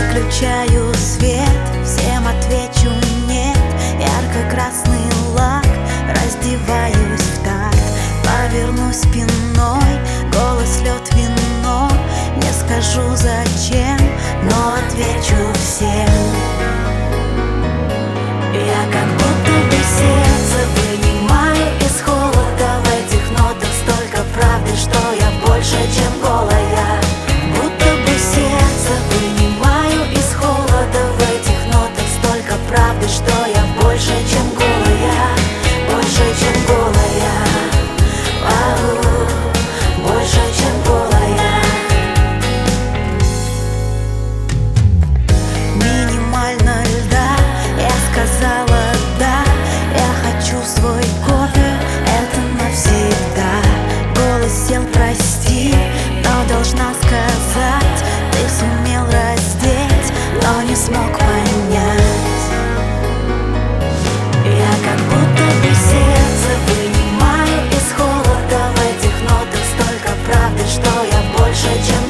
Выключаю свет, всем отвечу нет. Ярко-красный лак, раздеваюсь в такт. Повернусь спиной, голос, лед, вино. Не скажу зачем, но отвечу всем. Я как будто бы сердце вынимаю из холода. В этих нотах столько правды, что я больше, чем голая. Будто бы сердце вынимаю из холода. В этих нотах столько правды, что я больше, чем голая. Больше, чем голая. Ау, больше, чем голая. Минимально льда, я сказала да. Я хочу свой кофе, это навсегда. Голос сел, прости, но должна сказать. Ты сумел раздеть, но не смог понять. Я как будто бы сердце вынимаю из холода. В этих нотах столько правды, что я больше, чем